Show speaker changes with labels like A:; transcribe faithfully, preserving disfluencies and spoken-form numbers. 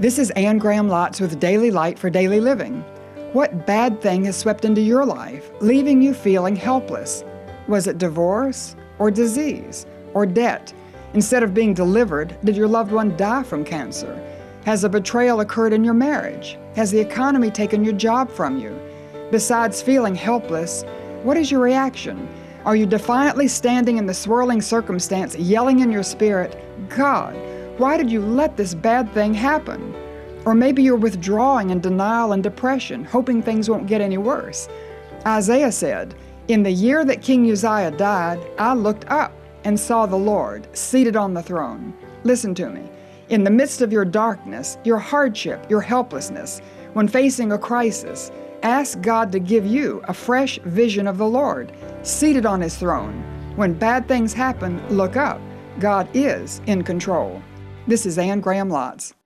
A: This is Anne Graham Lotz with Daily Light for Daily Living. What bad thing has swept into your life, leaving you feeling helpless? Was it divorce, or disease, or debt? Instead of being delivered, did your loved one die from cancer? Has a betrayal occurred in your marriage? Has the economy taken your job from you? Besides feeling helpless, what is your reaction? Are you defiantly standing in the swirling circumstance, yelling in your spirit, "God, why did you let this bad thing happen?" Or maybe you're withdrawing in denial and depression, hoping things won't get any worse. Isaiah said, "In the year that King Uzziah died, I looked up and saw the Lord seated on the throne." Listen to me. In the midst of your darkness, your hardship, your helplessness, when facing a crisis, ask God to give you a fresh vision of the Lord, seated on His throne. When bad things happen, look up. God is in control. This is Anne Graham Lotz.